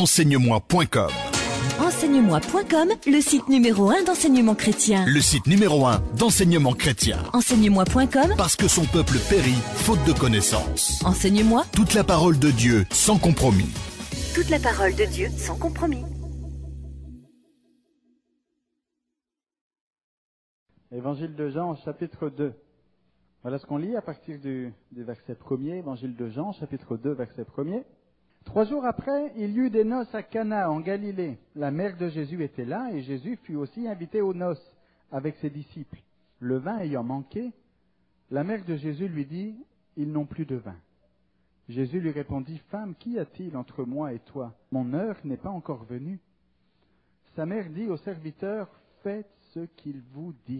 enseigne-moi.com. Enseigne-moi.com, le site numéro 1 d'enseignement chrétien. Le site numéro 1 d'enseignement chrétien. Enseigne-moi.com, Parce que son peuple périt faute de connaissance. Enseigne-moi. Toute la parole de Dieu sans compromis. Toute la parole de Dieu sans compromis. Évangile de Jean, chapitre 2. Voilà ce qu'on lit à partir du verset 1er, Évangile de Jean, chapitre 2, verset 1er. 3 jours après, il y eut des noces à Cana, en Galilée. La mère de Jésus était là, et Jésus fut aussi invité aux noces avec ses disciples. Le vin ayant manqué, la mère de Jésus lui dit, « Ils n'ont plus de vin. » Jésus lui répondit, « Femme, qu'y a-t-il entre moi et toi? Mon heure n'est pas encore venue. » Sa mère dit au serviteur, « Faites ce qu'il vous dira. »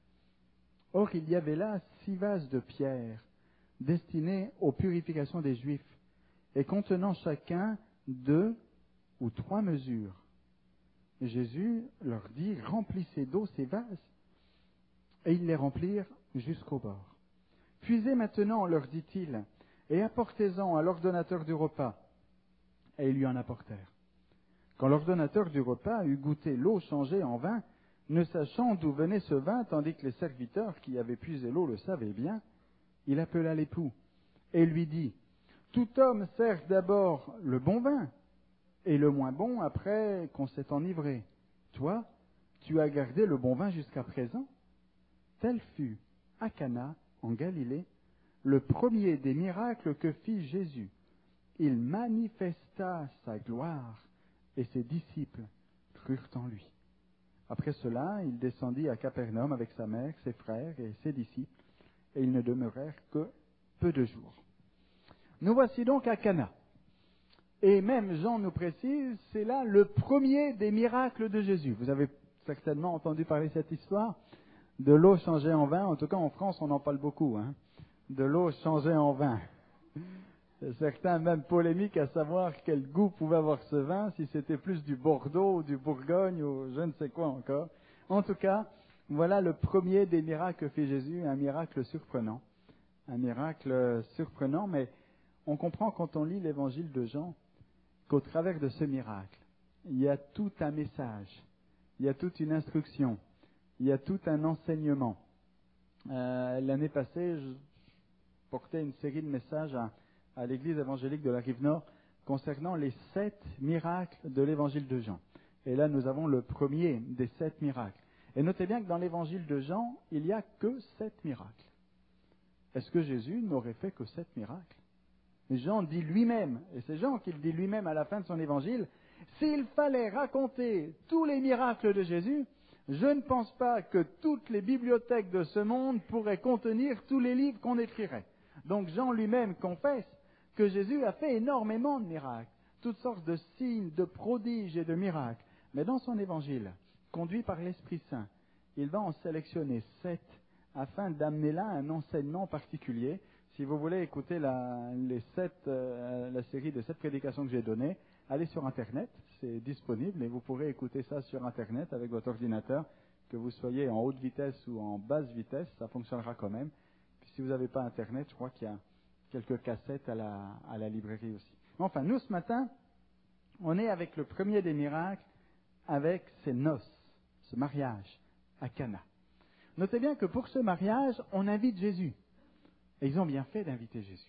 Or, il y avait là 6 vases de pierre, destinés aux purifications des Juifs, et contenant chacun 2 ou 3 mesures. Et Jésus leur dit, « Remplissez d'eau ces vases. » Et ils les remplirent jusqu'au bord. « Puisez maintenant, leur dit-il, et apportez-en à l'ordonnateur du repas. » Et ils lui en apportèrent. Quand l'ordonnateur du repas eut goûté l'eau changée en vin, ne sachant d'où venait ce vin, tandis que les serviteurs qui avaient puisé l'eau le savaient bien, il appela l'époux et lui dit, « Tout homme sert d'abord le bon vin, et le moins bon après qu'on s'est enivré. Toi, tu as gardé le bon vin jusqu'à présent. » Tel fut, à Cana, en Galilée, le premier des miracles que fit Jésus. Il manifesta sa gloire, et ses disciples crurent en lui. Après cela, il descendit à Capernaum avec sa mère, ses frères et ses disciples, et ils ne demeurèrent que peu de jours. Nous voici donc à Cana. Et même Jean nous précise, c'est là le premier des miracles de Jésus. Vous avez certainement entendu parler de cette histoire de l'eau changée en vin. En tout cas, en France, on en parle beaucoup, hein, de l'eau changée en vin. Certains même polémiques à savoir quel goût pouvait avoir ce vin, si c'était plus du Bordeaux ou du Bourgogne ou je ne sais quoi encore. En tout cas, voilà le premier des miracles que fait Jésus, un miracle surprenant. Un miracle surprenant, mais on comprend quand on lit l'évangile de Jean qu'au travers de ce miracle, il y a tout un message, il y a toute une instruction, il y a tout un enseignement. L'année passée, je portais une série de messages à l'église évangélique de la Rive-Nord concernant les 7 miracles de l'évangile de Jean. Et là, nous avons le premier des 7 miracles. Et notez bien que dans l'évangile de Jean, il n'y a que 7 miracles. Est-ce que Jésus n'aurait fait que 7 miracles? Jean dit lui-même, et c'est Jean qui le dit lui-même à la fin de son évangile, « S'il fallait raconter tous les miracles de Jésus, je ne pense pas que toutes les bibliothèques de ce monde pourraient contenir tous les livres qu'on écrirait. » Donc Jean lui-même confesse que Jésus a fait énormément de miracles, toutes sortes de signes, de prodiges et de miracles. Mais dans son évangile, conduit par l'Esprit Saint, il va en sélectionner 7 afin d'amener là un enseignement particulier. Si vous voulez écouter la série de 7 prédications que j'ai données, allez sur Internet, c'est disponible et vous pourrez écouter ça sur Internet avec votre ordinateur, que vous soyez en haute vitesse ou en basse vitesse, ça fonctionnera quand même. Puis si vous n'avez pas Internet, je crois qu'il y a quelques cassettes à la librairie aussi. Enfin, nous ce matin, on est avec le premier des miracles, avec ces noces, ce mariage à Cana. Notez bien que pour ce mariage, on invite Jésus. Et ils ont bien fait d'inviter Jésus.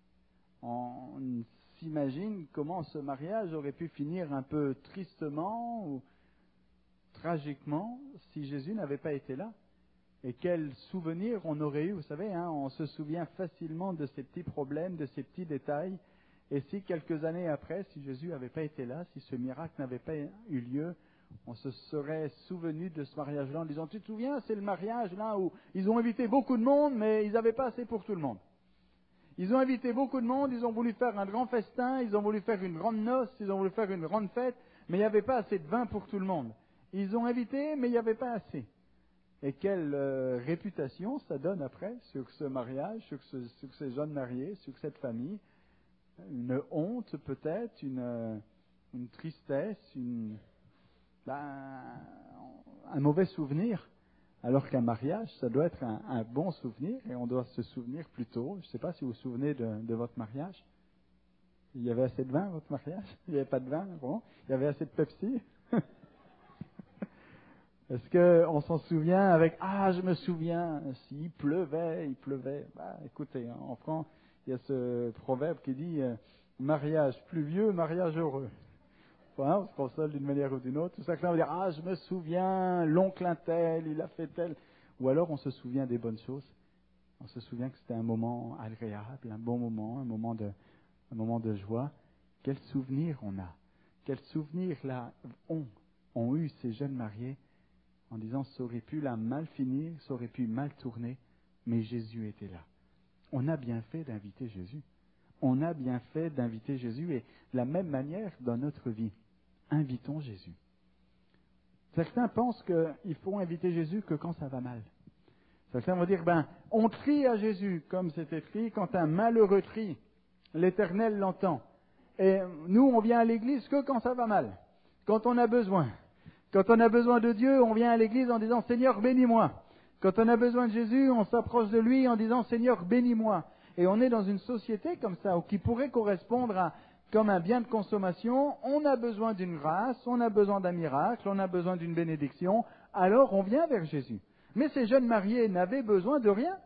On s'imagine comment ce mariage aurait pu finir un peu tristement ou tragiquement si Jésus n'avait pas été là. Et quel souvenir on aurait eu, vous savez, hein, on se souvient facilement de ces petits problèmes, de ces petits détails. Et si quelques années après, si Jésus n'avait pas été là, si ce miracle n'avait pas eu lieu, on se serait souvenu de ce mariage-là en disant, tu te souviens, c'est le mariage là où ils ont invité beaucoup de monde, mais ils n'avaient pas assez pour tout le monde. Ils ont invité beaucoup de monde, ils ont voulu faire un grand festin, ils ont voulu faire une grande noce, ils ont voulu faire une grande fête, mais il n'y avait pas assez de vin pour tout le monde. Ils ont invité, mais il n'y avait pas assez. Et quelle réputation ça donne après sur ce mariage, sur ces jeunes mariés, sur cette famille. Une honte peut-être, une tristesse, un mauvais souvenir. Alors qu'un mariage, ça doit être un bon souvenir et on doit se souvenir plutôt. Je ne sais pas si vous vous souvenez de votre mariage. Il y avait assez de vin à votre mariage? Il n'y avait pas de vin? Bon. Il y avait assez de Pepsi? Est-ce qu'on s'en souvient avec « Ah, je me souviens, s'il pleuvait, il pleuvait. » Bah, écoutez, en France, il y a ce proverbe qui dit mariage pluvieux, mariage heureux. Voilà, on se console d'une manière ou d'une autre. Tout ça, que ça veut dire « Ah, je me souviens, l'oncle un tel, il a fait tel. » Ou alors on se souvient des bonnes choses. On se souvient que c'était un moment agréable, un bon moment, un moment de joie. Quel souvenir on a? Quel souvenir là ont eu ces jeunes mariés en disant ça aurait pu là mal finir, ça aurait pu mal tourner, mais Jésus était là. On a bien fait d'inviter Jésus. On a bien fait d'inviter Jésus et de la même manière dans notre vie, invitons Jésus. Certains pensent qu'il faut inviter Jésus que quand ça va mal. Certains vont dire, on crie à Jésus comme c'est écrit, quand un malheureux crie, l'Éternel l'entend. Et nous, on vient à l'église que quand ça va mal, quand on a besoin. Quand on a besoin de Dieu, on vient à l'église en disant, Seigneur, bénis-moi. Quand on a besoin de Jésus, on s'approche de lui en disant, Seigneur, bénis-moi. Et on est dans une société comme ça, qui pourrait correspondre à comme un bien de consommation. On a besoin d'une grâce, on a besoin d'un miracle, on a besoin d'une bénédiction. Alors on vient vers Jésus. Mais ces jeunes mariés n'avaient besoin de rien.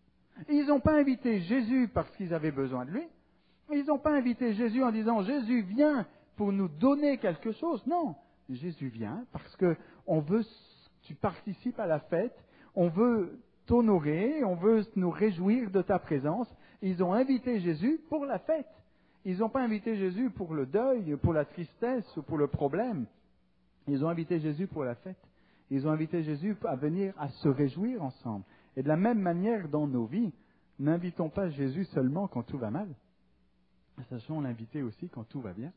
Ils n'ont pas invité Jésus parce qu'ils avaient besoin de lui. Ils n'ont pas invité Jésus en disant, Jésus, viens pour nous donner quelque chose. Non, Jésus vient parce que on veut, tu participes à la fête, on veut t'honorer, on veut nous réjouir de ta présence. Ils ont invité Jésus pour la fête. Ils n'ont pas invité Jésus pour le deuil, pour la tristesse ou pour le problème. Ils ont invité Jésus pour la fête. Ils ont invité Jésus à venir à se réjouir ensemble. Et de la même manière dans nos vies, n'invitons pas Jésus seulement quand tout va mal. Sachons l'inviter aussi quand tout va bien.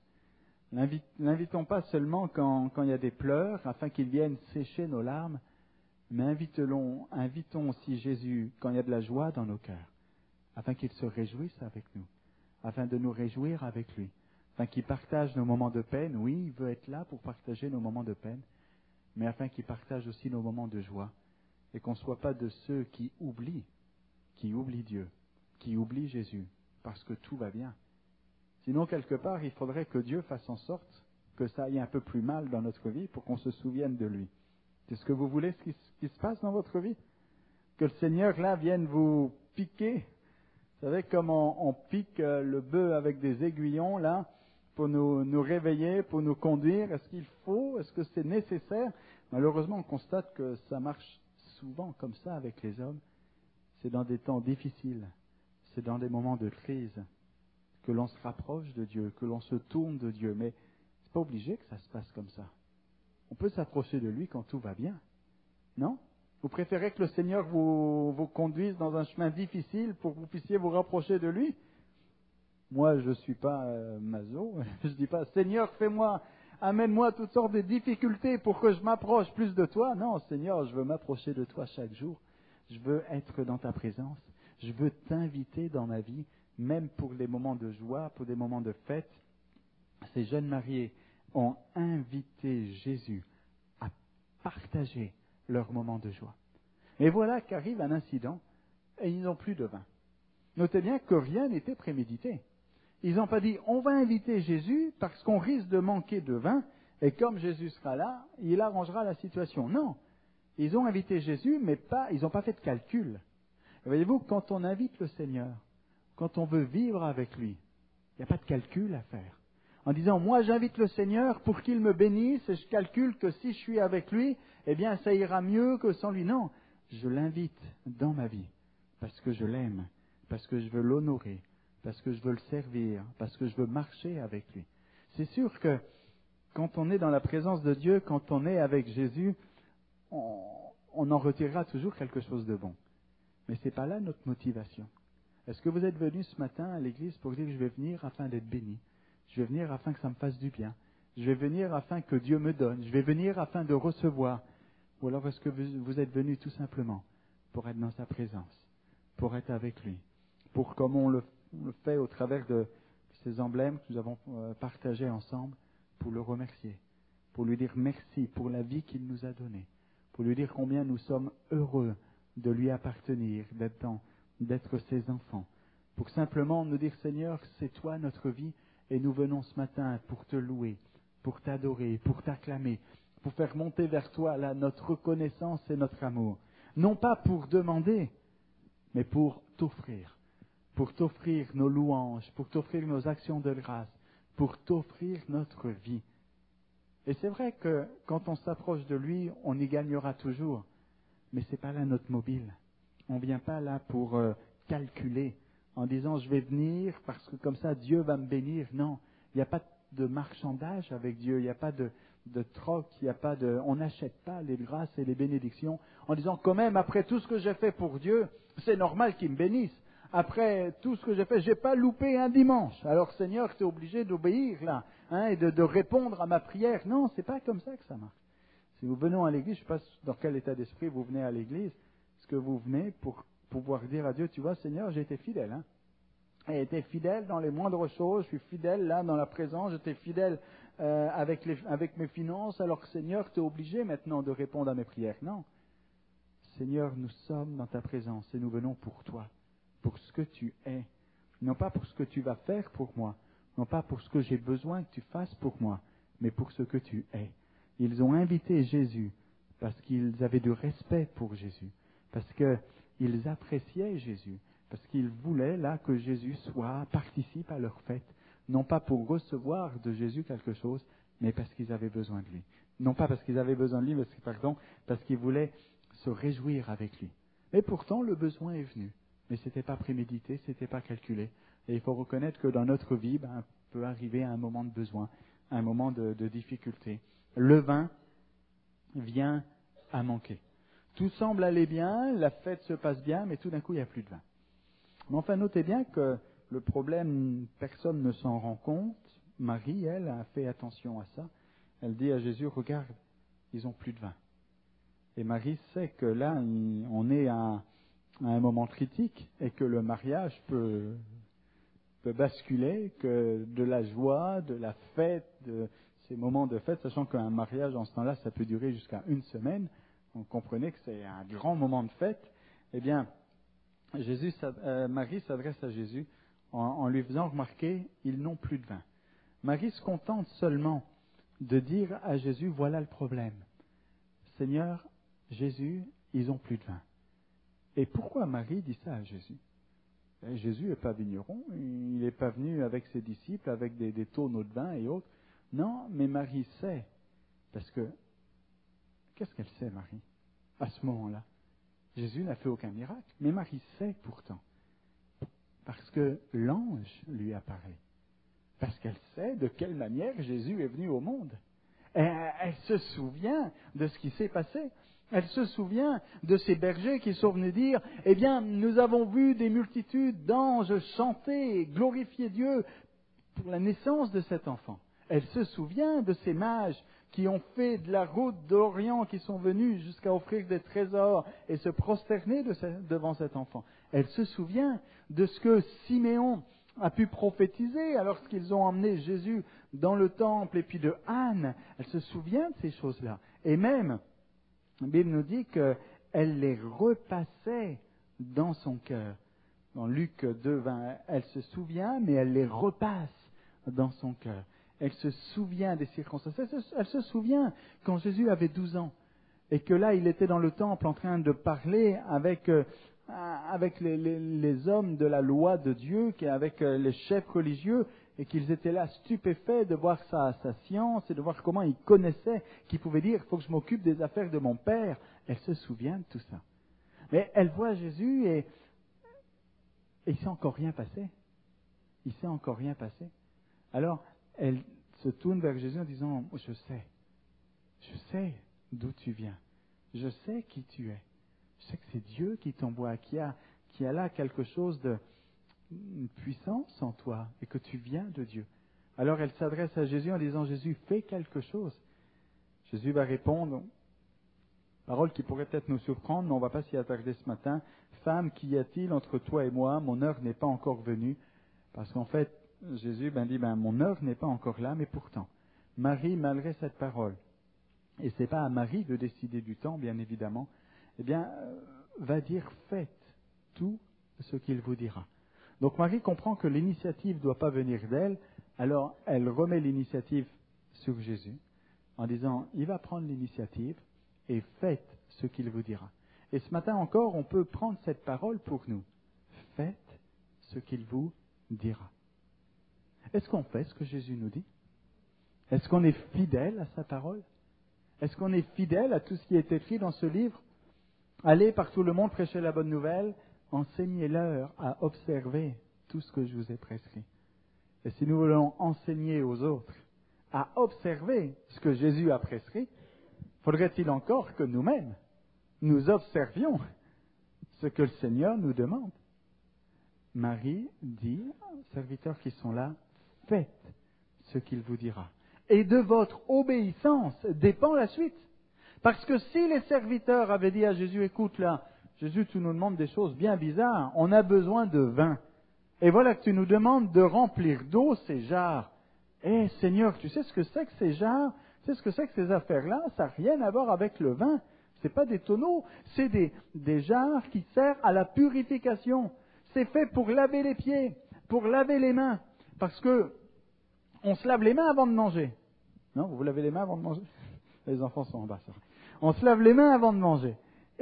N'invitons pas seulement quand il y a des pleurs, afin qu'il vienne sécher nos larmes, mais invitons aussi Jésus quand il y a de la joie dans nos cœurs, afin qu'il se réjouisse avec nous, afin de nous réjouir avec lui, afin qu'il partage nos moments de peine. Oui, il veut être là pour partager nos moments de peine, mais afin qu'il partage aussi nos moments de joie, et qu'on ne soit pas de ceux qui oublient Dieu, qui oublient Jésus, parce que tout va bien. Sinon, quelque part, il faudrait que Dieu fasse en sorte que ça aille un peu plus mal dans notre vie pour qu'on se souvienne de lui. C'est ce que vous voulez ce qui se passe dans votre vie? Que le Seigneur, là, vienne vous piquer. Vous savez, comme on pique le bœuf avec des aiguillons, là, pour nous réveiller, pour nous conduire. Est-ce qu'il faut? Est-ce que c'est nécessaire? Malheureusement, on constate que ça marche souvent comme ça avec les hommes. C'est dans des temps difficiles. C'est dans des moments de crise que l'on se rapproche de Dieu, que l'on se tourne de Dieu. Mais c'est pas obligé que ça se passe comme ça. On peut s'approcher de lui quand tout va bien. Non? Vous préférez que le Seigneur vous conduise dans un chemin difficile pour que vous puissiez vous rapprocher de lui? Moi, je ne suis pas maso. Je ne dis pas, Seigneur, amène-moi toutes sortes de difficultés pour que je m'approche plus de toi. Non, Seigneur, je veux m'approcher de toi chaque jour. Je veux être dans ta présence. Je veux t'inviter dans ma vie, même pour des moments de joie, pour des moments de fête. Ces jeunes mariés ont invité Jésus à partager leur moment de joie. Et voilà qu'arrive un incident et ils n'ont plus de vin. Notez bien que rien n'était prémédité. Ils n'ont pas dit, on va inviter Jésus parce qu'on risque de manquer de vin et comme Jésus sera là, il arrangera la situation. Non, ils ont invité Jésus, mais ils n'ont pas fait de calcul. Et voyez-vous, quand on invite le Seigneur, quand on veut vivre avec lui, il n'y a pas de calcul à faire. En disant, moi j'invite le Seigneur pour qu'il me bénisse et je calcule que si je suis avec lui, eh bien ça ira mieux que sans lui. Non, je l'invite dans ma vie parce que je l'aime, parce que je veux l'honorer, parce que je veux le servir, parce que je veux marcher avec lui. C'est sûr que quand on est dans la présence de Dieu, quand on est avec Jésus, on en retirera toujours quelque chose de bon. Mais ce n'est pas là notre motivation. Est-ce que vous êtes venu ce matin à l'église pour dire que je vais venir afin d'être béni? Je vais venir afin que ça me fasse du bien. Je vais venir afin que Dieu me donne. Je vais venir afin de recevoir. Ou alors est-ce que vous êtes venu tout simplement pour être dans sa présence, pour être avec lui, pour, comme on le fait au travers de ces emblèmes que nous avons partagés ensemble, pour le remercier, pour lui dire merci pour la vie qu'il nous a donnée, pour lui dire combien nous sommes heureux de lui appartenir, d'être ses enfants, pour simplement nous dire Seigneur, c'est toi notre vie Et nous venons ce matin pour te louer, pour t'adorer, pour t'acclamer, pour faire monter vers toi là notre reconnaissance et notre amour. Non pas pour demander, mais pour t'offrir nos louanges, pour t'offrir nos actions de grâce, pour t'offrir notre vie. Et c'est vrai que quand on s'approche de lui, on y gagnera toujours, mais ce n'est pas là notre mobile. On ne vient pas là pour calculer en disant je vais venir parce que comme ça Dieu va me bénir. Non, il n'y a pas de marchandage avec Dieu, il n'y a pas de troc, on n'achète pas les grâces et les bénédictions en disant quand même après tout ce que j'ai fait pour Dieu, c'est normal qu'il me bénisse. Après tout ce que j'ai fait, je n'ai pas loupé un dimanche. Alors Seigneur, tu es obligé d'obéir là, et de répondre à ma prière. Non, c'est pas comme ça que ça marche. Si nous venons à l'église, je ne sais pas dans quel état d'esprit vous venez à l'église, est-ce que vous venez pour pouvoir dire à Dieu, tu vois Seigneur, j'ai été fidèle. J'ai été fidèle dans les moindres choses, je suis fidèle là dans la présence, j'étais fidèle avec mes finances, alors que Seigneur, tu es obligé maintenant de répondre à mes prières. Non. Seigneur, nous sommes dans ta présence et nous venons pour toi, pour ce que tu es, non pas pour ce que tu vas faire pour moi, non pas pour ce que j'ai besoin que tu fasses pour moi, mais pour ce que tu es. Ils ont invité Jésus parce qu'ils avaient du respect pour Jésus, parce qu'ils appréciaient Jésus, parce qu'ils voulaient là que Jésus participe à leur fête, non pas pour recevoir de Jésus quelque chose, mais parce qu'ils avaient besoin de lui. Non pas parce qu'ils avaient besoin de lui, mais parce qu'ils voulaient se réjouir avec lui. Et pourtant, le besoin est venu. Mais ce n'était pas prémédité, ce n'était pas calculé. Et il faut reconnaître que dans notre vie, peut arriver à un moment de besoin, à un moment de difficulté. Le vin vient à manquer. Tout semble aller bien, la fête se passe bien, mais tout d'un coup, il n'y a plus de vin. Mais enfin, notez bien que le problème, personne ne s'en rend compte. Marie, elle, a fait attention à ça. Elle dit à Jésus, regarde, ils n'ont plus de vin. Et Marie sait que là, on est à un moment critique et que le mariage peut basculer, que de la joie, de la fête, de ces moments de fête, sachant qu'un mariage en ce temps-là, ça peut durer jusqu'à 1 semaine. Donc comprenez que c'est un grand moment de fête. Eh bien, Marie s'adresse à Jésus en lui faisant remarquer, ils n'ont plus de vin. Marie se contente seulement de dire à Jésus, voilà le problème. Seigneur, Jésus, ils n'ont plus de vin. Et pourquoi Marie dit ça à Jésus ? Jésus n'est pas vigneron, il n'est pas venu avec ses disciples, avec des tonneaux de vin et autres. Non, mais Marie sait, parce que, qu'est-ce qu'elle sait, Marie, à ce moment-là ? Jésus n'a fait aucun miracle, mais Marie sait pourtant, parce que l'ange lui apparaît, parce qu'elle sait de quelle manière Jésus est venu au monde. Elle se souvient de ce qui s'est passé. Elle se souvient de ces bergers qui sont venus dire, eh bien, nous avons vu des multitudes d'anges chanter et glorifier Dieu pour la naissance de cet enfant. Elle se souvient de ces mages qui ont fait de la route d'Orient, qui sont venus jusqu'à offrir des trésors et se prosterner devant cet enfant. Elle se souvient de ce que Siméon a pu prophétiser alors qu'ils ont emmené Jésus dans le temple, et puis de Anne. Elle se souvient de ces choses-là. Et même, la Bible nous dit qu'elle les repassait dans son cœur. Dans Luc 2, 20, elle se souvient, mais elle les repasse dans son cœur. Elle se souvient des circonstances. Elle se souvient quand Jésus avait 12 ans et que là, il était dans le temple en train de parler avec les hommes de la loi de Dieu, avec les chefs religieux, et qu'ils étaient là stupéfaits de voir sa science et de voir comment il connaissait, qu'il pouvait dire « il faut que je m'occupe des affaires de mon Père ». Elle se souvient de tout ça. Mais elle voit Jésus et il ne s'est encore rien passé. Il ne s'est encore rien passé. Alors, elle se tourne vers Jésus en disant « je sais d'où tu viens, je sais qui tu es, je sais que c'est Dieu qui t'envoie, qui a là quelque chose de une puissance en toi et que tu viens de Dieu. » Alors elle s'adresse à Jésus en disant « Jésus, fais quelque chose. » Jésus va répondre, parole qui pourrait peut-être nous surprendre, mais on ne va pas s'y attarder ce matin. « Femme, qu'y a-t-il entre toi et moi? Mon heure n'est pas encore venue. » Parce qu'en fait, Jésus dit « Mon heure n'est pas encore là, mais pourtant. » Marie, malgré cette parole, et ce n'est pas à Marie de décider du temps, bien évidemment, va dire « Faites tout ce qu'il vous dira. » Donc Marie comprend que l'initiative ne doit pas venir d'elle, Alors, elle remet l'initiative sur Jésus en disant, il va prendre l'initiative et faites ce qu'il vous dira. Et ce matin encore, on peut prendre cette parole pour nous. Faites ce qu'il vous dira. Est-ce qu'on fait ce que Jésus nous dit? Est-ce qu'on est fidèle à sa parole? Est-ce qu'on est fidèle à tout ce qui est écrit dans ce livre? Allez par tout le monde prêcher la bonne nouvelle, enseignez-leur à observer tout ce que je vous ai prescrit. Et si nous voulons enseigner aux autres à observer ce que Jésus a prescrit, faudrait-il encore que nous-mêmes, nous observions ce que le Seigneur nous demande? Marie dit aux serviteurs qui sont là, faites ce qu'il vous dira. Et de votre obéissance dépend la suite. Parce que si les serviteurs avaient dit à Jésus, écoute là, Jésus, tu nous demandes des choses bien bizarres, on a besoin de vin. Et voilà que tu nous demandes de remplir d'eau ces jarres. Eh Seigneur, tu sais ce que c'est que ces jarres? Tu sais ce que c'est que ces affaires-là? Ça n'a rien à voir avec le vin. Ce n'est pas des tonneaux, c'est des jarres qui servent à la purification. C'est fait pour laver les pieds, pour laver les mains. Parce que on se lave les mains avant de manger. Non, vous lavez les mains avant de manger? Les enfants sont en bas, ça. On se lave les mains avant de manger.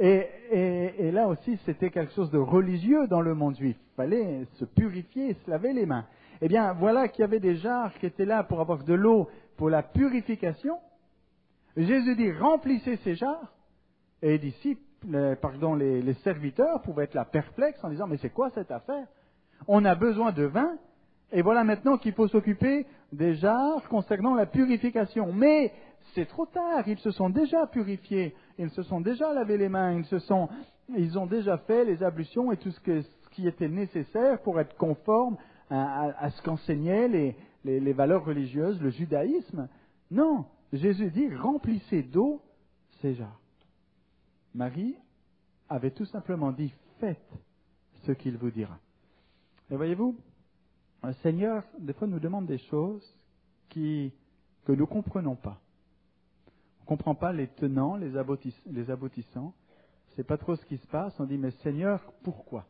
Et là aussi, c'était quelque chose de religieux dans le monde juif. Il fallait se purifier, se laver les mains. Eh bien, voilà qu'il y avait des jarres qui étaient là pour avoir de l'eau pour la purification. Jésus dit, remplissez ces jarres. Et les disciples, les serviteurs pouvaient être là perplexes en disant, mais c'est quoi cette affaire? On a besoin de vin, et voilà maintenant qu'il faut s'occuper des jarres concernant la purification. Mais c'est trop tard, ils se sont déjà purifiés, ils se sont déjà lavé les mains, ils ont déjà fait les ablutions et tout ce qui était nécessaire pour être conforme à ce qu'enseignaient les valeurs religieuses, le judaïsme. Non, Jésus dit, remplissez d'eau ces jarres. Marie avait tout simplement dit, faites ce qu'il vous dira. Et voyez-vous, le Seigneur, des fois, nous demande des choses que nous ne comprenons pas. On ne comprend pas les tenants, les aboutissants. On ne sait pas trop ce qui se passe. On dit, mais Seigneur, pourquoi?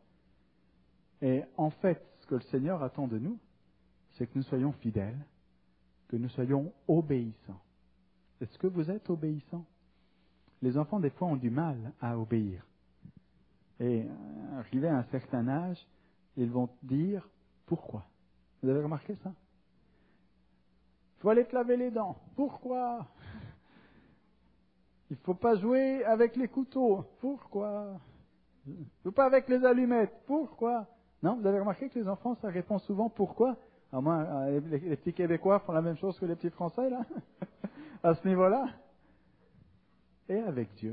Et en fait, ce que le Seigneur attend de nous, c'est que nous soyons fidèles, que nous soyons obéissants. Est-ce que vous êtes obéissants? Les enfants, des fois, ont du mal à obéir. Et arrivés à un certain âge, ils vont dire, pourquoi? Vous avez remarqué ça? Il faut aller te laver les dents. Pourquoi? Il ne faut pas jouer avec les couteaux. Pourquoi? Il ne faut pas avec les allumettes. Pourquoi? Non, vous avez remarqué que les enfants, ça répond souvent pourquoi? À moins, les petits Québécois font la même chose que les petits Français, là, à ce niveau-là. Et avec Dieu,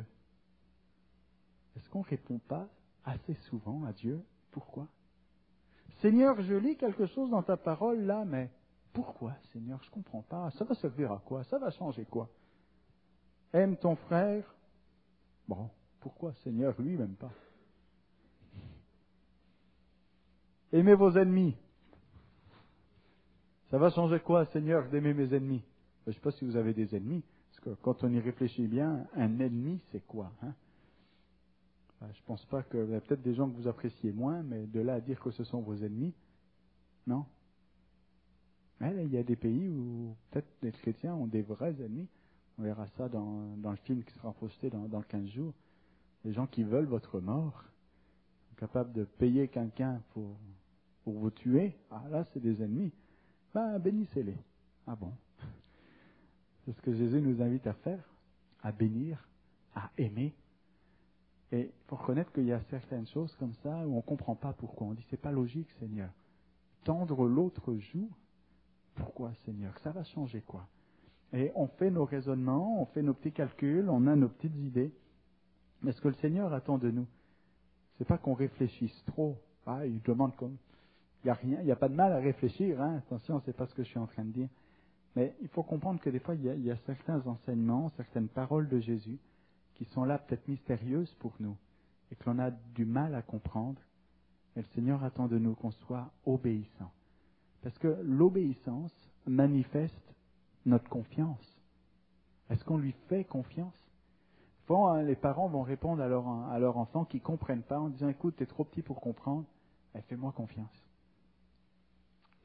est-ce qu'on ne répond pas assez souvent à Dieu? Pourquoi? Seigneur, je lis quelque chose dans ta parole là, mais pourquoi, Seigneur? Je ne comprends pas. Ça va servir à quoi? Ça va changer quoi? Aime ton frère. Bon, pourquoi, Seigneur? Lui, même pas. Aimez vos ennemis. Ça va changer quoi, Seigneur, d'aimer mes ennemis? Je ne sais pas si vous avez des ennemis, parce que quand on y réfléchit bien, un ennemi, c'est quoi, hein? Je ne pense pas que... Il y a peut-être des gens que vous appréciez moins, mais de là à dire que ce sont vos ennemis, non. Mais il y a des pays où peut-être les chrétiens ont des vrais ennemis. On verra ça dans le film qui sera posté dans 15 jours. Des gens qui veulent votre mort, capables de payer quelqu'un pour vous tuer. Ah là, c'est des ennemis. Ben, bénissez-les. Ah bon? C'est ce que Jésus nous invite à faire, à bénir, à aimer. Et il faut reconnaître qu'il y a certaines choses comme ça où on ne comprend pas pourquoi. On dit, c'est pas logique, Seigneur. Tendre l'autre joue, pourquoi, Seigneur? Ça va changer quoi? Et on fait nos raisonnements, on fait nos petits calculs, on a nos petites idées. Mais ce que le Seigneur attend de nous, c'est pas qu'on réfléchisse trop. Ah, il demande comme... Il n'y a rien, il n'y a pas de mal à réfléchir, hein. Attention, c'est pas ce que je suis en train de dire. Mais il faut comprendre que des fois, il y a certains enseignements, certaines paroles de Jésus qui sont là peut-être mystérieuses pour nous et que l'on a du mal à comprendre. Et le Seigneur attend de nous qu'on soit obéissants. Parce que l'obéissance manifeste notre confiance. Est-ce qu'on lui fait confiance? Souvent, les parents vont répondre à leur enfant qui ne comprennent pas en disant, écoute, tu es trop petit pour comprendre, fais-moi confiance.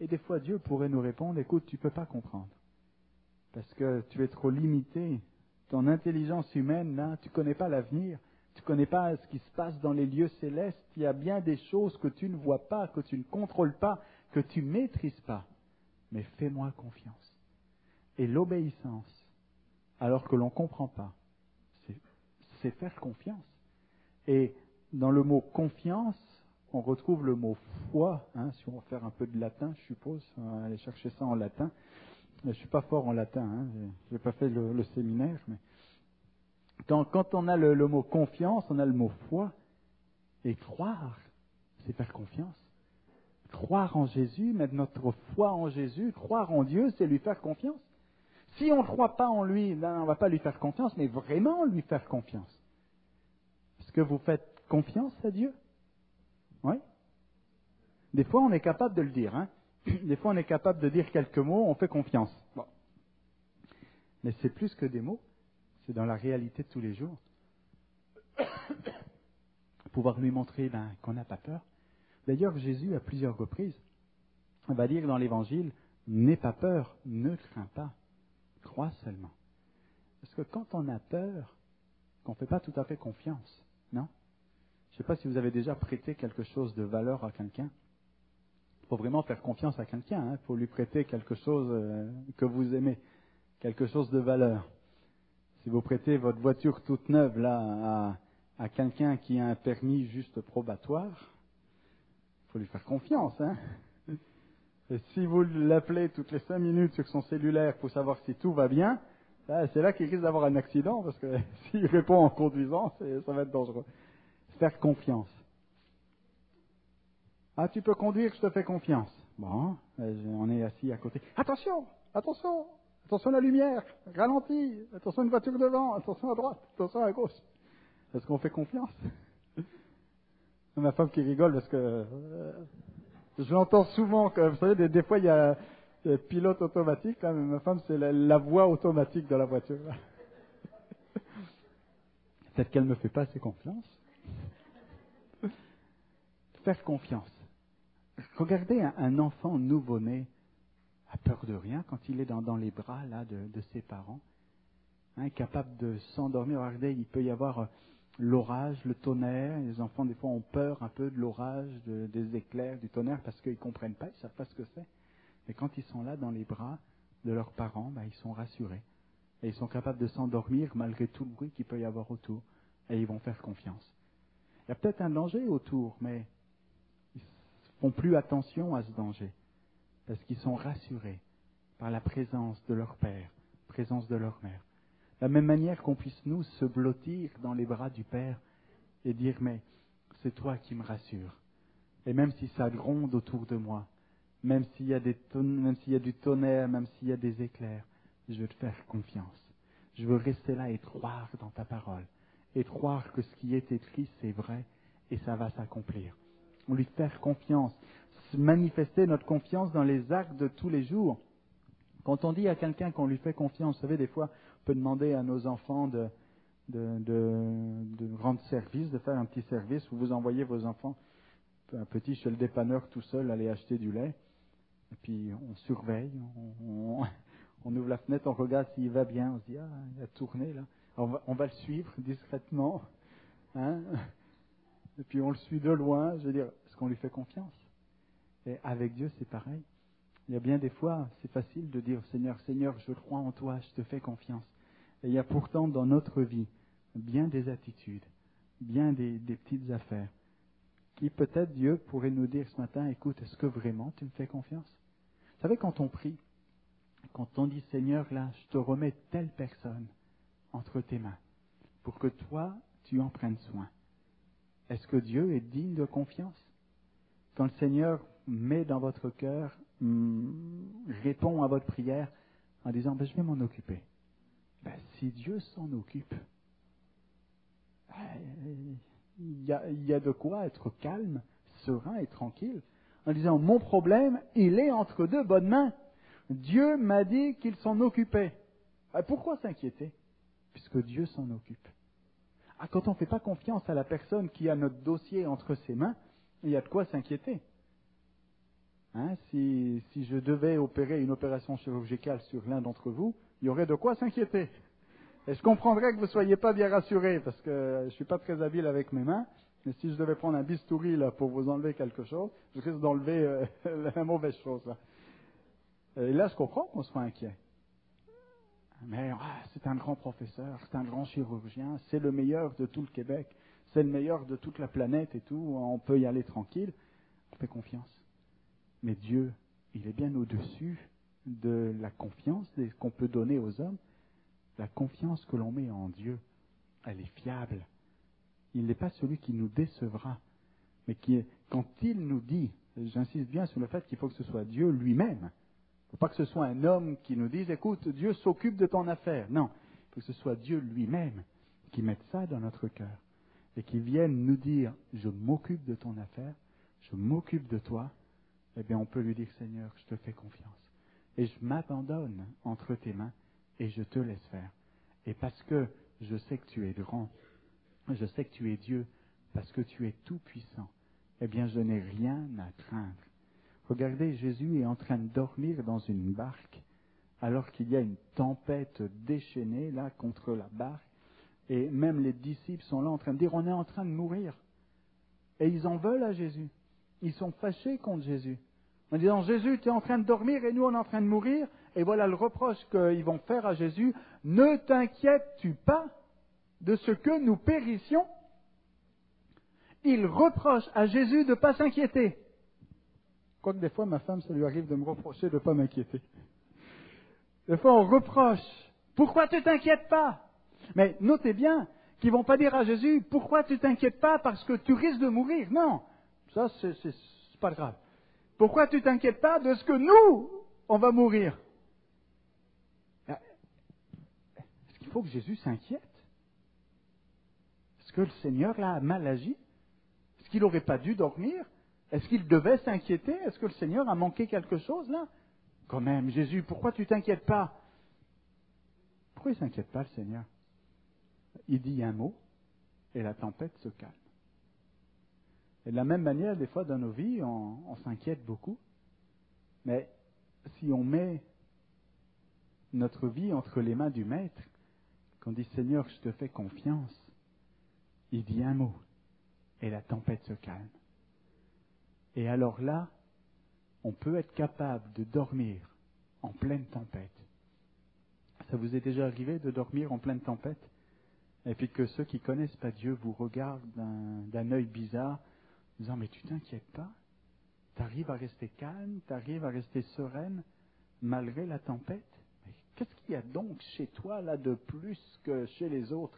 Et des fois, Dieu pourrait nous répondre, écoute, tu ne peux pas comprendre. Parce que tu es trop limité. Ton intelligence humaine, là, tu ne connais pas l'avenir. Tu ne connais pas ce qui se passe dans les lieux célestes. Il y a bien des choses que tu ne vois pas, que tu ne contrôles pas, que tu ne maîtrises pas. Mais fais-moi confiance. Et l'obéissance, alors que l'on ne comprend pas, c'est faire confiance. Et dans le mot confiance, on retrouve le mot foi. Si on va faire un peu de latin, je suppose, on va aller chercher ça en latin. Je ne suis pas fort en latin, je n'ai pas fait le séminaire. Mais quand on a le mot confiance, on a le mot foi. Et croire, c'est faire confiance. Croire en Jésus, mettre notre foi en Jésus, croire en Dieu, c'est lui faire confiance. Si on ne croit pas en lui, on ne va pas lui faire confiance, mais vraiment lui faire confiance. Est-ce que vous faites confiance à Dieu? Oui. Des fois, on est capable de le dire. Des fois, on est capable de dire quelques mots, on fait confiance. Bon. Mais c'est plus que des mots, c'est dans la réalité de tous les jours. Pouvoir lui montrer qu'on n'a pas peur. D'ailleurs, Jésus, à plusieurs reprises, va dire dans l'Évangile, n'aie pas peur, ne crains pas, crois seulement. Parce que quand on a peur, qu'on ne fait pas tout à fait confiance, non? Je ne sais pas si vous avez déjà prêté quelque chose de valeur à quelqu'un. Il faut vraiment faire confiance à quelqu'un. Il faut lui prêter quelque chose que vous aimez, quelque chose de valeur. Si vous prêtez votre voiture toute neuve là à quelqu'un qui a un permis juste probatoire, il faut lui faire confiance. Et si vous l'appelez toutes les 5 minutes sur son cellulaire pour savoir si tout va bien, c'est là qu'il risque d'avoir un accident, parce que s'il répond en conduisant, ça va être dangereux. Faire confiance. Ah, tu peux conduire, je te fais confiance. Bon, on est assis à côté. Attention, attention, attention à la lumière, ralentis, attention à une voiture devant, attention à droite, attention à gauche. Est-ce qu'on fait confiance? Ma femme qui rigole parce que je l'entends souvent. Vous savez, des fois il y a le pilote automatique. Là, mais ma femme, c'est la voix automatique de la voiture. Peut-être qu'elle ne me fait pas assez confiance. Faire confiance. Regardez un enfant nouveau-né a peur de rien quand il est dans les bras là de ses parents, capable de s'endormir. Regardez, il peut y avoir l'orage, le tonnerre. Les enfants des fois ont peur un peu de l'orage, des éclairs, du tonnerre parce qu'ils ne comprennent pas, ils ne savent pas ce que c'est. Mais quand ils sont là dans les bras de leurs parents, ils sont rassurés et ils sont capables de s'endormir malgré tout le bruit qu'il peut y avoir autour, et ils vont faire confiance. Il y a peut-être un danger autour, mais ils ne font plus attention à ce danger, parce qu'ils sont rassurés par la présence de leur père, présence de leur mère. De la même manière qu'on puisse nous se blottir dans les bras du Père et dire, mais c'est toi qui me rassures. Et même si ça gronde autour de moi, même s'il y a du tonnerre, même s'il y a des éclairs, je veux te faire confiance. Je veux rester là et croire dans ta parole. Et croire que ce qui est écrit, c'est vrai et ça va s'accomplir. On lui faire confiance, manifester notre confiance dans les actes de tous les jours. Quand on dit à quelqu'un qu'on lui fait confiance, vous savez, des fois, on peut demander à nos enfants de rendre service, de faire un petit service, où vous envoyez vos enfants, un petit chez le dépanneur tout seul, aller acheter du lait, et puis on surveille, on ouvre la fenêtre, on regarde s'il va bien, on se dit, il a tourné là. On va le suivre discrètement, et puis on le suit de loin, je veux dire, est-ce qu'on lui fait confiance? Et avec Dieu, c'est pareil. Il y a bien des fois, c'est facile de dire, Seigneur, je crois en toi, je te fais confiance. Et il y a pourtant dans notre vie bien des attitudes, bien des petites affaires, qui peut-être Dieu pourrait nous dire ce matin, écoute, est-ce que vraiment tu me fais confiance? Vous savez, quand on prie, quand on dit, Seigneur, là, je te remets telle personne entre tes mains, pour que toi, tu en prennes soin. Est-ce que Dieu est digne de confiance? Quand le Seigneur met dans votre cœur, répond à votre prière en disant, je vais m'en occuper. Si Dieu s'en occupe, il y a de quoi être calme, serein et tranquille, en disant, mon problème, il est entre deux bonnes mains. Dieu m'a dit qu'il s'en occupait. Pourquoi s'inquiéter? Puisque Dieu s'en occupe. Quand on ne fait pas confiance à la personne qui a notre dossier entre ses mains, il y a de quoi s'inquiéter. Hein, si je devais opérer une opération chirurgicale sur l'un d'entre vous, il y aurait de quoi s'inquiéter. Et je comprendrais que vous ne soyez pas bien rassurés, parce que je ne suis pas très habile avec mes mains. Mais si je devais prendre un bistouri là, pour vous enlever quelque chose, je risque d'enlever la mauvaise chose. Là. Et là, je comprends qu'on soit inquiet. Mais c'est un grand professeur, c'est un grand chirurgien, c'est le meilleur de tout le Québec, c'est le meilleur de toute la planète et tout, on peut y aller tranquille. On fait confiance. Mais Dieu, il est bien au-dessus de la confiance qu'on peut donner aux hommes. La confiance que l'on met en Dieu, elle est fiable. Il n'est pas celui qui nous décevra, mais quand il nous dit, j'insiste bien sur le fait qu'il faut que ce soit Dieu lui-même. Il ne faut pas que ce soit un homme qui nous dise, écoute, Dieu s'occupe de ton affaire. Non, il faut que ce soit Dieu lui-même qui mette ça dans notre cœur et qui vienne nous dire, je m'occupe de ton affaire, je m'occupe de toi. Eh bien, on peut lui dire, Seigneur, je te fais confiance. Et je m'abandonne entre tes mains et je te laisse faire. Et parce que je sais que tu es grand, je sais que tu es Dieu, parce que tu es tout puissant, eh bien, je n'ai rien à craindre. Regardez, Jésus est en train de dormir dans une barque, alors qu'il y a une tempête déchaînée, là, contre la barque. Et même les disciples sont là en train de dire, on est en train de mourir. Et ils en veulent à Jésus. Ils sont fâchés contre Jésus. En disant, Jésus, tu es en train de dormir et nous, on est en train de mourir. Et voilà le reproche qu'ils vont faire à Jésus. Ne t'inquiètes-tu pas de ce que nous périssions? Ils reprochent à Jésus de ne pas s'inquiéter. Quoique des fois, ma femme, ça lui arrive de me reprocher de ne pas m'inquiéter. Des fois, on reproche. Pourquoi tu ne t'inquiètes pas? Mais notez bien qu'ils ne vont pas dire à Jésus, pourquoi tu ne t'inquiètes pas parce que tu risques de mourir? Non, ça, c'est pas grave. Pourquoi tu ne t'inquiètes pas de ce que nous, on va mourir? Est-ce qu'il faut que Jésus s'inquiète? Est-ce que le Seigneur là, a mal agi? Est-ce qu'il n'aurait pas dû dormir? Est-ce qu'il devait s'inquiéter? Est-ce que le Seigneur a manqué quelque chose là? Quand même, Jésus, pourquoi tu ne t'inquiètes pas? Pourquoi il ne s'inquiète pas, le Seigneur? Il dit un mot et la tempête se calme. Et de la même manière, des fois dans nos vies, on s'inquiète beaucoup. Mais si on met notre vie entre les mains du Maître, qu'on dit Seigneur, je te fais confiance, il dit un mot et la tempête se calme. Et alors là, on peut être capable de dormir en pleine tempête. Ça vous est déjà arrivé de dormir en pleine tempête? Et puis que ceux qui ne connaissent pas Dieu vous regardent d'un œil bizarre, disant, mais tu t'inquiètes pas? Tu arrives à rester calme? Tu arrives à rester sereine malgré la tempête? Mais qu'est-ce qu'il y a donc chez toi là de plus que chez les autres?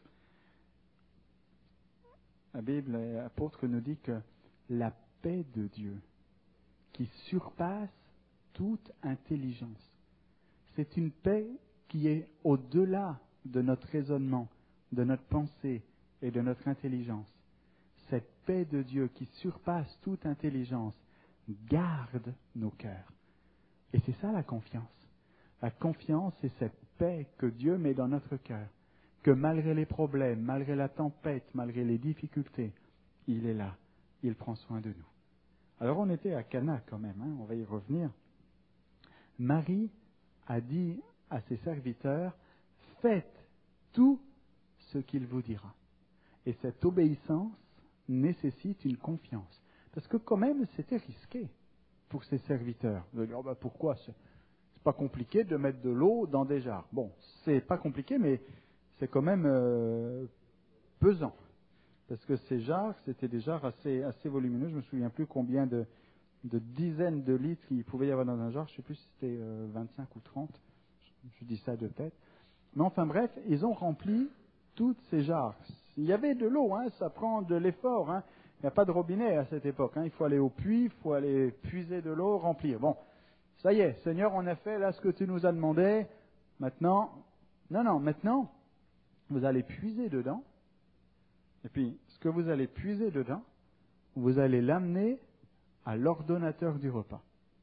La Bible, l'apôtre nous dit que la paix de Dieu, qui surpasse toute intelligence, c'est une paix qui est au-delà de notre raisonnement, de notre pensée et de notre intelligence. Cette paix de Dieu qui surpasse toute intelligence garde nos cœurs. Et c'est ça la confiance. La confiance, c'est cette paix que Dieu met dans notre cœur, que malgré les problèmes, malgré la tempête, malgré les difficultés, il est là, il prend soin de nous. Alors on était à Cana quand même, on va y revenir. Marie a dit à ses serviteurs, faites tout ce qu'il vous dira. Et cette obéissance nécessite une confiance. Parce que quand même, c'était risqué pour ses serviteurs. De dire, pourquoi? C'est pas compliqué de mettre de l'eau dans des jarres. Bon, c'est pas compliqué, mais c'est quand même pesant. Parce que ces jarres, c'était des jarres assez volumineuses. Je ne me souviens plus combien de dizaines de litres il pouvait y avoir dans un jar. Je ne sais plus si c'était 25 ou 30. Je dis ça de tête. Mais enfin bref, ils ont rempli toutes ces jarres. Il y avait de l'eau, ça prend de l'effort. Il n'y a pas de robinet à cette époque. Il faut aller au puits, il faut aller puiser de l'eau, remplir. Bon, ça y est, Seigneur, on a fait là ce que tu nous as demandé. Maintenant, maintenant, vous allez puiser dedans. Et puis, ce que vous allez puiser dedans, vous allez l'amener à l'ordonnateur du repas.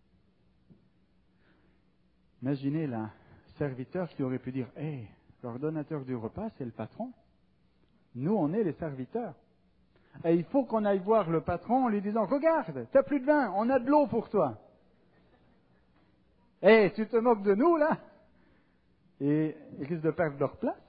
Imaginez là, serviteur qui aurait pu dire, l'ordonnateur du repas, c'est le patron. Nous, on est les serviteurs. Et il faut qu'on aille voir le patron en lui disant, regarde, tu n'as plus de vin, on a de l'eau pour toi. Hé, tu te moques de nous, là? Et ils risquent de perdre leur place.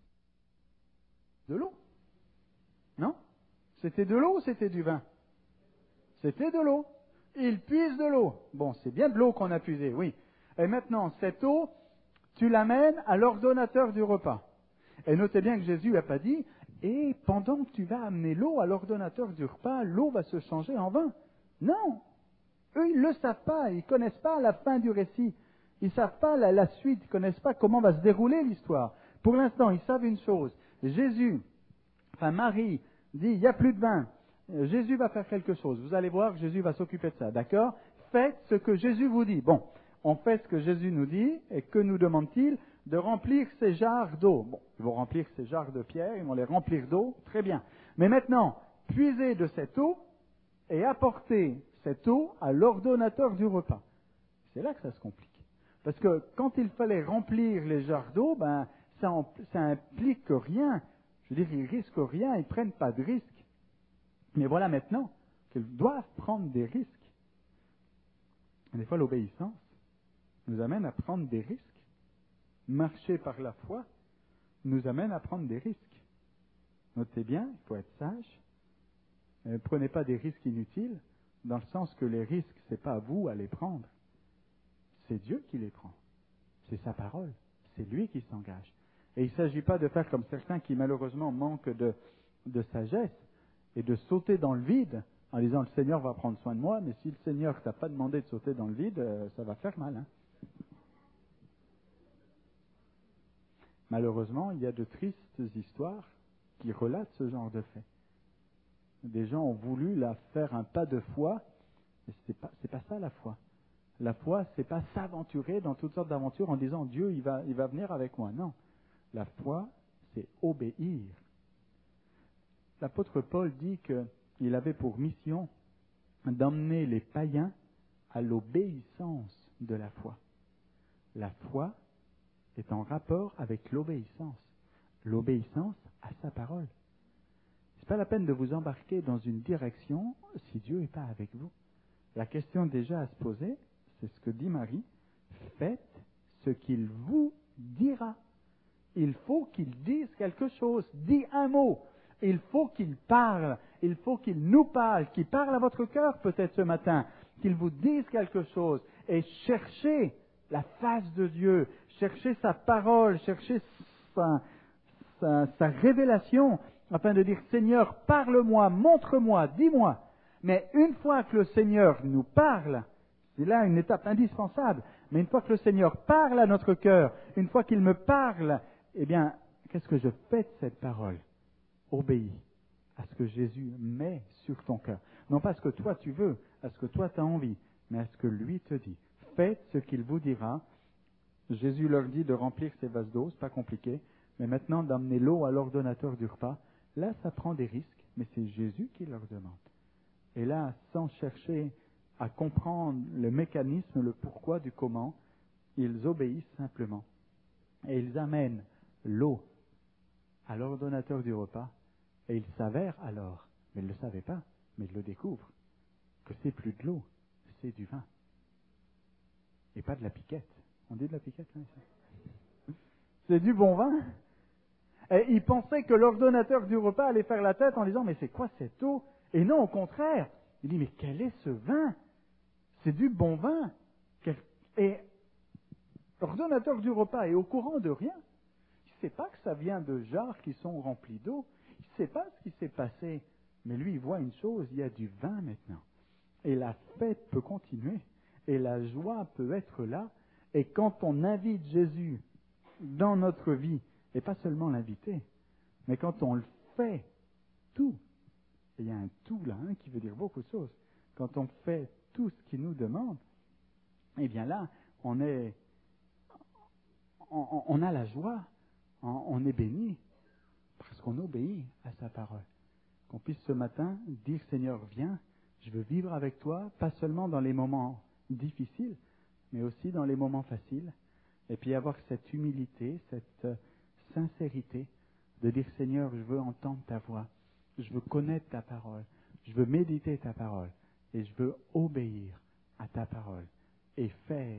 De l'eau. Non? C'était de l'eau ou c'était du vin? C'était de l'eau. Ils puisent de l'eau. Bon, c'est bien de l'eau qu'on a puisé, oui. Et maintenant, cette eau, tu l'amènes à l'ordonnateur du repas. Et notez bien que Jésus n'a pas dit, et pendant que tu vas amener l'eau à l'ordonnateur du repas, l'eau va se changer en vin. Non. Eux, ils ne le savent pas. Ils ne connaissent pas la fin du récit. Ils ne savent pas la suite. Ils ne connaissent pas comment va se dérouler l'histoire. Pour l'instant, ils savent une chose. Marie dit, il n'y a plus de vin. Jésus va faire quelque chose. Vous allez voir que Jésus va s'occuper de ça. D'accord? Faites ce que Jésus vous dit. Bon, on fait ce que Jésus nous dit. Et que nous demande-t-il? De remplir ces jarres d'eau. Bon, ils vont remplir ces jarres de pierre. Ils vont les remplir d'eau. Très bien. Mais maintenant, puisez de cette eau et apportez cette eau à l'ordonnateur du repas. C'est là que ça se complique. Parce que quand il fallait remplir les jarres d'eau, ça implique rien. Je veux dire, ils risquent rien, ils ne prennent pas de risques. Mais voilà maintenant qu'ils doivent prendre des risques. Et des fois, l'obéissance nous amène à prendre des risques. Marcher par la foi nous amène à prendre des risques. Notez bien, il faut être sage. Ne prenez pas des risques inutiles, dans le sens que les risques, ce n'est pas à vous à les prendre. C'est Dieu qui les prend. C'est sa parole. C'est lui qui s'engage. Et il ne s'agit pas de faire comme certains qui malheureusement manquent de sagesse et de sauter dans le vide en disant le Seigneur va prendre soin de moi, mais si le Seigneur ne t'a pas demandé de sauter dans le vide, ça va faire mal. Hein. Malheureusement, il y a de tristes histoires qui relatent ce genre de faits. Des gens ont voulu faire un pas de foi, mais c'est pas ça la foi. La foi, c'est pas s'aventurer dans toutes sortes d'aventures en disant Dieu, il va venir avec moi. Non. La foi, c'est obéir. L'apôtre Paul dit qu'il avait pour mission d'emmener les païens à l'obéissance de la foi. La foi est en rapport avec l'obéissance. L'obéissance à sa parole. Ce n'est pas la peine de vous embarquer dans une direction si Dieu n'est pas avec vous. La question déjà à se poser, c'est ce que dit Marie. Faites ce qu'il vous dira. Il faut qu'il dise quelque chose. Dis un mot. Il faut qu'il parle. Il faut qu'il nous parle. Qu'il parle à votre cœur peut-être ce matin. Qu'il vous dise quelque chose. Et cherchez la face de Dieu. Cherchez sa parole. Cherchez sa révélation. Afin de dire, Seigneur, parle-moi, montre-moi, dis-moi. Mais une fois que le Seigneur nous parle, c'est là une étape indispensable, mais une fois que le Seigneur parle à notre cœur, une fois qu'il me parle, eh bien, qu'est-ce que je fais de cette parole? Obéis à ce que Jésus met sur ton cœur. Non pas à ce que toi tu veux, à ce que toi tu as envie, mais à ce que lui te dit. Faites ce qu'il vous dira. Jésus leur dit de remplir ces vases d'eau, c'est pas compliqué, mais maintenant d'emmener l'eau à l'ordonnateur du repas. Là, ça prend des risques, mais c'est Jésus qui leur demande. Et là, sans chercher à comprendre le mécanisme, le pourquoi du comment, ils obéissent simplement. Et ils amènent l'eau à l'ordonnateur du repas, et il s'avère alors, mais ils ne le savaient pas, mais ils le découvrent, que c'est plus de l'eau, c'est du vin. Et pas de la piquette. On dit de la piquette, hein, ici. C'est du bon vin. Et ils pensaient que l'ordonnateur du repas allait faire la tête en disant, mais c'est quoi cette eau? Et non, au contraire. Il dit, mais quel est ce vin? C'est du bon vin. Et l'ordonnateur du repas est au courant de rien. Il ne sait pas que ça vient de jarres qui sont remplis d'eau. Il ne sait pas ce qui s'est passé. Mais lui, il voit une chose, il y a du vin maintenant. Et la fête peut continuer. Et la joie peut être là. Et quand on invite Jésus dans notre vie, et pas seulement l'inviter, mais quand on le fait, tout, et il y a un tout là, qui veut dire beaucoup de choses, quand on fait tout ce qu'il nous demande, eh bien là, on a la joie, on est béni, parce qu'on obéit à sa parole. Qu'on puisse ce matin dire, Seigneur, viens, je veux vivre avec toi, pas seulement dans les moments difficiles, mais aussi dans les moments faciles, et puis avoir cette humilité, cette sincérité, de dire, Seigneur, je veux entendre ta voix, je veux connaître ta parole, je veux méditer ta parole, et je veux obéir à ta parole, et faire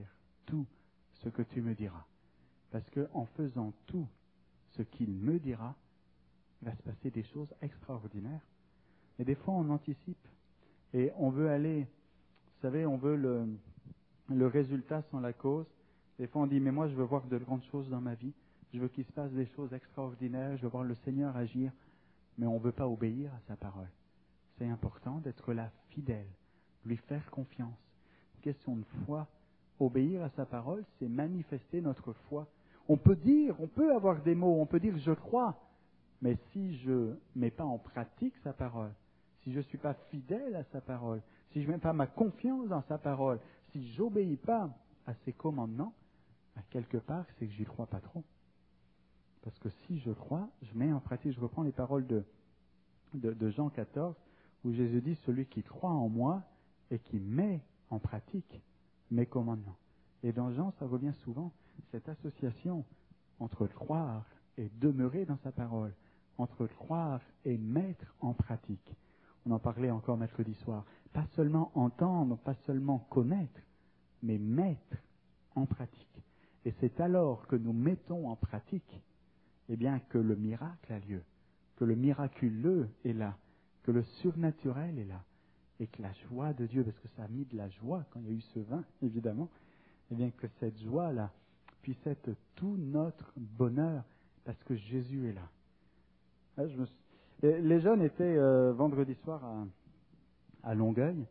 tout ce que tu me diras. Parce qu'en faisant tout ce qu'il me dira, il va se passer des choses extraordinaires. Et des fois, on anticipe. Et on veut aller, vous savez, on veut le résultat sans la cause. Des fois, on dit, mais moi, je veux voir de grandes choses dans ma vie. Je veux qu'il se passe des choses extraordinaires. Je veux voir le Seigneur agir. Mais on ne veut pas obéir à sa parole. C'est important d'être là, fidèle, lui faire confiance. Une question de foi. Obéir à sa parole, c'est manifester notre foi. On peut avoir des mots, on peut dire je crois, mais si je ne mets pas en pratique sa parole, si je ne suis pas fidèle à sa parole, si je ne mets pas ma confiance dans sa parole, si je n'obéis pas à ses commandements, quelque part, c'est que je n'y crois pas trop. Parce que si je crois, je mets en pratique, je reprends les paroles de Jean 14, où Jésus dit, celui qui croit en moi et qui met en pratique mes commandements. Et dans Jean, ça revient souvent, cette association entre croire et demeurer dans sa parole, entre croire et mettre en pratique. On en parlait encore mercredi soir. Pas seulement entendre, pas seulement connaître, mais mettre en pratique. Et c'est alors que nous mettons en pratique, eh bien, que le miracle a lieu, que le miraculeux est là, que le surnaturel est là, et que la joie de Dieu, parce que ça a mis de la joie quand il y a eu ce vin, évidemment, eh bien, que cette joie-là puisse être tout notre bonheur, parce que Jésus est là. Là les jeunes étaient vendredi soir à Longueuil.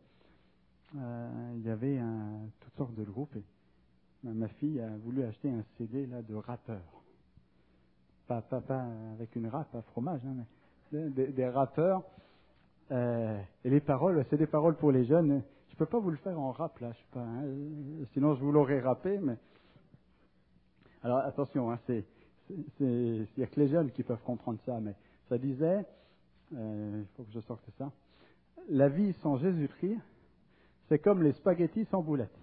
Il y avait toutes sortes de groupes. Et ma fille a voulu acheter un CD là, de rappeurs. Pas avec une râpe à fromage, hein, mais des rappeurs. Et les paroles, c'est des paroles pour les jeunes. Je peux pas vous le faire en rap là, je sais pas. Hein, sinon je vous l'aurais rappé. Mais alors attention, hein, il y a que les jeunes qui peuvent comprendre ça. Mais ça disait, il faut que je sorte ça. La vie sans Jésus-Christ, c'est comme les spaghettis sans boulettes.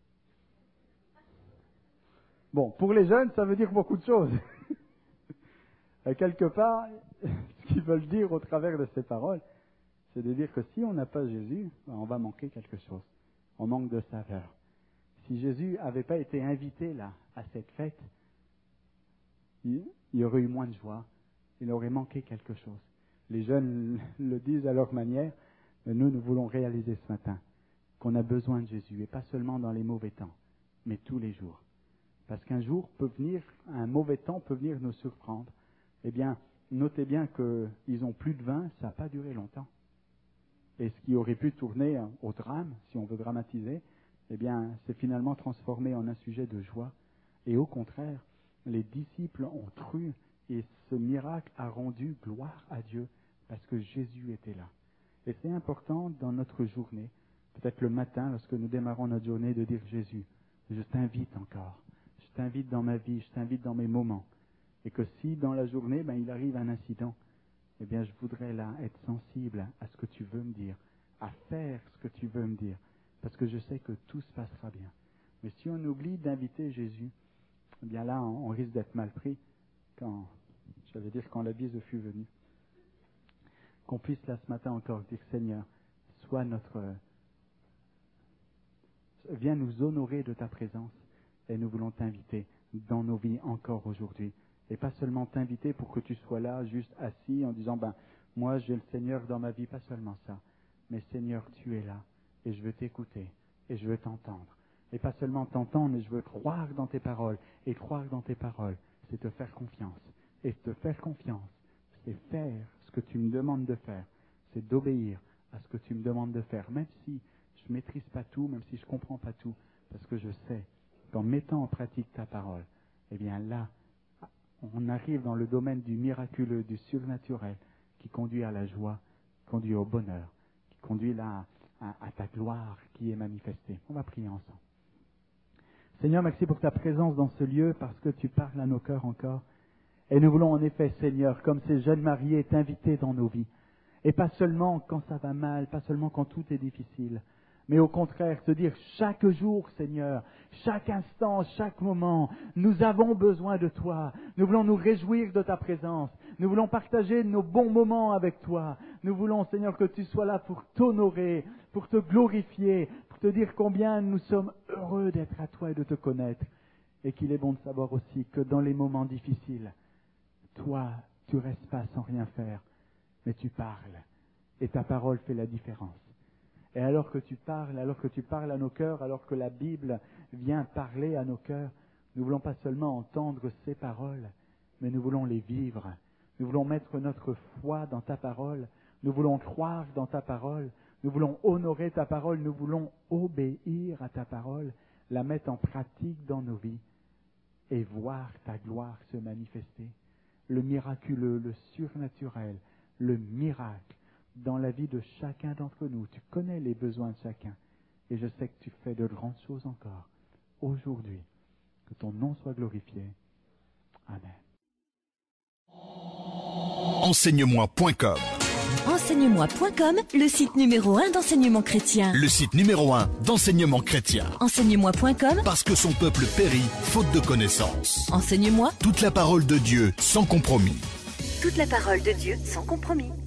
Bon, pour les jeunes, ça veut dire beaucoup de choses. Quelque part, ce qu'ils veulent dire au travers de ces paroles, c'est de dire que si on n'a pas Jésus, on va manquer quelque chose. On manque de saveur. Si Jésus n'avait pas été invité là, à cette fête, il y aurait eu moins de joie. Il aurait manqué quelque chose. Les jeunes le disent à leur manière, mais nous voulons réaliser ce matin qu'on a besoin de Jésus, et pas seulement dans les mauvais temps, mais tous les jours. Parce qu'un jour peut venir, un mauvais temps peut venir nous surprendre. Eh bien, notez bien qu'ils n'ont plus de vin, ça n'a pas duré longtemps. Et ce qui aurait pu tourner au drame, si on veut dramatiser, eh bien, c'est finalement transformé en un sujet de joie. Et au contraire, les disciples ont cru, et ce miracle a rendu gloire à Dieu, parce que Jésus était là. Et c'est important dans notre journée, peut-être le matin, lorsque nous démarrons notre journée, de dire Jésus, je t'invite encore, je t'invite dans ma vie, je t'invite dans mes moments. Et que si dans la journée, il arrive un incident, eh bien je voudrais là être sensible à ce que tu veux me dire, à faire ce que tu veux me dire, parce que je sais que tout se passera bien. Mais si on oublie d'inviter Jésus, eh bien là on risque d'être mal pris quand la bise fut venue. Qu'on puisse là ce matin encore dire Seigneur, viens nous honorer de ta présence, et nous voulons t'inviter dans nos vies encore aujourd'hui. Et pas seulement t'inviter pour que tu sois là, juste assis, en disant, moi j'ai le Seigneur dans ma vie, pas seulement ça. Mais Seigneur, tu es là, et je veux t'écouter, et je veux t'entendre. Et pas seulement t'entendre, mais je veux croire dans tes paroles. Et croire dans tes paroles, c'est te faire confiance. Et te faire confiance, c'est faire ce que tu me demandes de faire. C'est d'obéir à ce que tu me demandes de faire, même si je ne maîtrise pas tout, même si je ne comprends pas tout. Parce que je sais qu'en mettant en pratique ta parole, eh bien là, on arrive dans le domaine du miraculeux, du surnaturel, qui conduit à la joie, qui conduit au bonheur, qui conduit là à ta gloire qui est manifestée. On va prier ensemble. Seigneur, merci pour ta présence dans ce lieu, parce que tu parles à nos cœurs encore. Et nous voulons en effet, Seigneur, comme ces jeunes mariés, t'inviter dans nos vies. Et pas seulement quand ça va mal, pas seulement quand tout est difficile, mais au contraire, te dire chaque jour, Seigneur, chaque instant, chaque moment, nous avons besoin de toi. Nous voulons nous réjouir de ta présence. Nous voulons partager nos bons moments avec toi. Nous voulons, Seigneur, que tu sois là pour t'honorer, pour te glorifier, te dire combien nous sommes heureux d'être à toi et de te connaître, et qu'il est bon de savoir aussi que dans les moments difficiles, toi, tu restes pas sans rien faire, mais tu parles, et ta parole fait la différence. Et alors que tu parles à nos cœurs, alors que la Bible vient parler à nos cœurs, nous voulons pas seulement entendre ces paroles, mais nous voulons les vivre. Nous voulons mettre notre foi dans ta parole, nous voulons croire dans ta parole, nous voulons honorer ta parole, nous voulons obéir à ta parole, la mettre en pratique dans nos vies et voir ta gloire se manifester. Le miraculeux, le surnaturel, le miracle dans la vie de chacun d'entre nous. Tu connais les besoins de chacun et je sais que tu fais de grandes choses encore aujourd'hui. Que ton nom soit glorifié. Amen. Enseigne-moi.com. Enseigne-moi.com, le site numéro 1 d'enseignement chrétien. Le site numéro 1 d'enseignement chrétien. Enseigne-moi.com, Parce que son peuple périt faute de connaissance. Enseigne-moi Toute la parole de Dieu sans compromis. toute la parole de Dieu sans compromis.